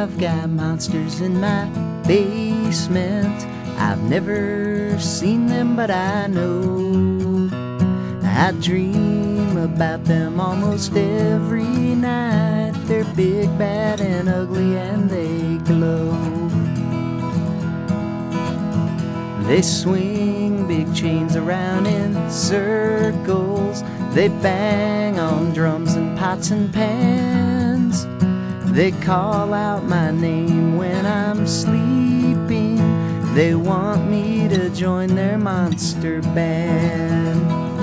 I've got monsters in my basement. I've never seen them, but I know. I dream about them almost every night. They're big, bad, and ugly, and they glow. They swing big chains around in circles. They bang on drums and pots and pans. They call out my name when I'm sleeping. They want me to join their monster band.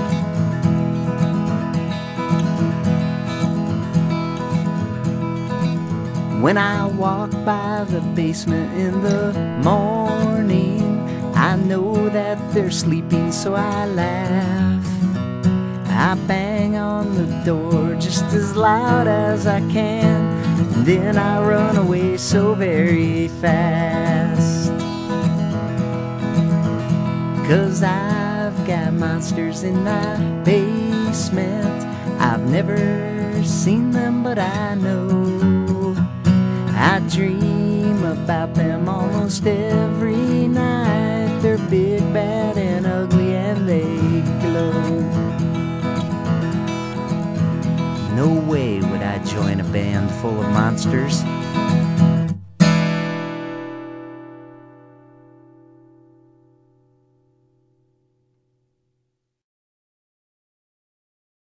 When I walk by the basement in the morning, I know that they're sleeping, so I laugh. I bang on the door just as loud as I can, and then I run away so very fast. 'Cause I've got monsters in my basement. I've never seen them, but I know. I dream about them almost every night. They're big, bad, and ugly, and they glow. No way would I join a band full of monsters.